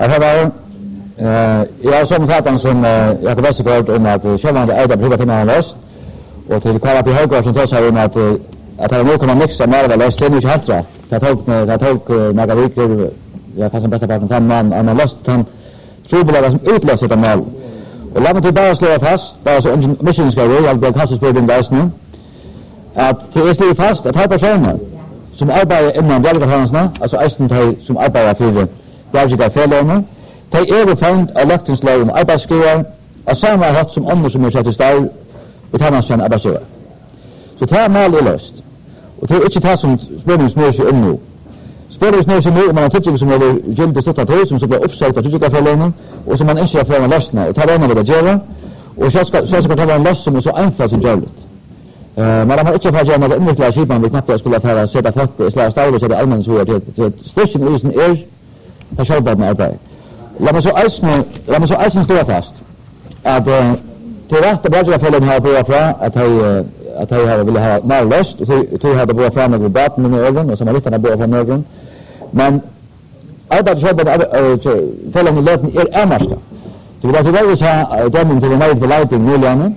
Här var jag som fatan som Jakob Westergaard om att själva ägda brukar finna en löst och till Karl P. Höggaard som tar sig om att han nu kommer mixa med väl löst det är inte helt rätt. Jag tog några veckor jag passar bästa parten han man löst han trubbelaga som utlöser det mål. Och låt mig till bara slå fast bara så mission ska vi jag blir kastas på den där nu att det är slå fast att här personer som arbetar inom Bjälgafansna alltså Eisten som arbetar för Bjälgafansna de är fått elektionslag om arbetsgivare av samma hatt som andra som är satt i stad och tjänstgörande arbetsgivare. Så det här mål är löst. Och det är inte det som spårningen snör sig om nu. Spårningen snör sig nu om man har tidning som är giltigt stått att som så blir uppsagt av tidningarförläggningen och som man inte har för en lösning och tar den av att göra. Och så ska ta en lösning som är så enkelt som görligt. Men de har inte för att göra några invecklade skipan vi knappt skulle för att sätta folk i slag stad och sätta allmänna så att störsten i isen är ta självbärande arbete. Låt mig så eisen stå fast att till rätt att Bjälgafansna har börjat från att jag ville ha mer löst och jag hade börjat fram med baten med ögon och som har lyttarna börjat från ögon. Men arbetet följer med löten är ärmarska. Det vill att du väljer ha dömen till en nöjd för leiting nyligen.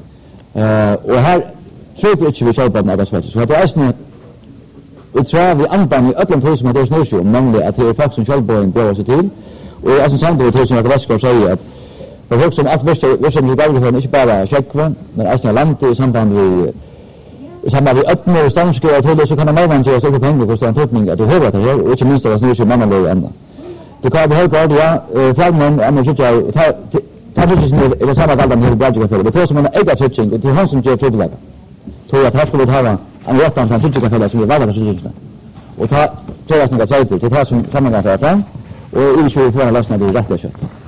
Och här tror jag inte vi köper den arbetsfältet. Så att det är eisen vi tror vi antar i ödlan tog som att det är snurrsjum, nämligen att det är folk som självborgen börjar sig till. Och jag är som samtidigt tog som Jakob Westergaard säger att för folk som allt virksomhet i Bjälgafansna inte bara kökven, men eisen landet i samband med öppna och stanskriva till det så kan man närmast göra sig på pengar och ställa tolkning att du hör det här och inte minst att det snurrar sig mannalöj ända. Det kan vi höra flagmen och tycker jag tar det är samma galdan till Bjälgafansna. Det är som en egen tyckning och det är han som gör trubbelaga. Tror att här skulle vi ha en rättan från Bjälgafansna som är valda för tyckningarna. Och ta några sajter till det här som kan man fram och i 24 lösningar det är rätt och kött.